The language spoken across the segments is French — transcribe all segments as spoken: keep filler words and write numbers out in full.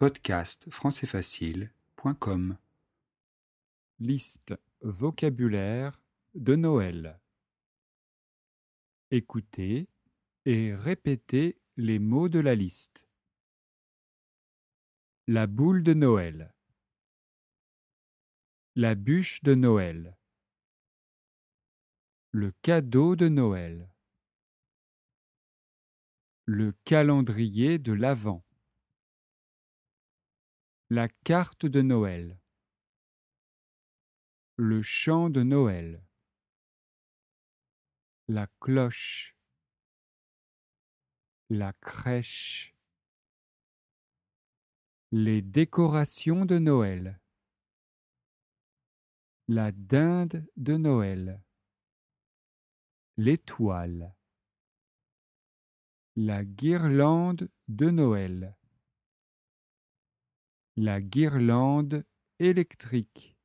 podcast français facile point com. Liste vocabulaire de Noël. Écoutez et répétez les mots de la liste. La boule de Noël. La bûche de Noël. Le cadeau de Noël. Le calendrier de l'Avent. La carte de Noël. Le chant de Noël. La cloche. La crèche. Les décorations de Noël. La dinde de Noël. L'étoile. La guirlande de Noël. La guirlande électrique.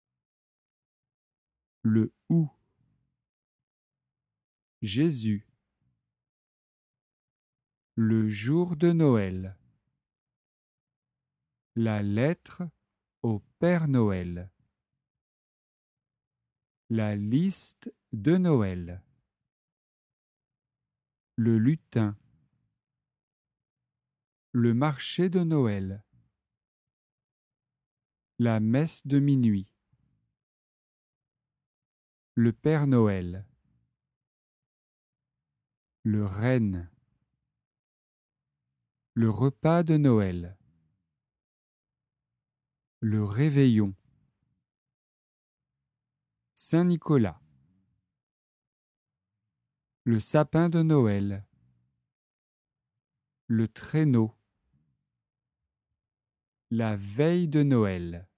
Le hou. Jésus. Le jour de Noël. La lettre au Père Noël. La liste de Noël. Le lutin. Le marché de Noël. La messe de minuit. Le Père Noël. Le renne. Le repas de Noël. Le réveillon. Saint-Nicolas. Le sapin de Noël. Le traîneau. La veille de Noël.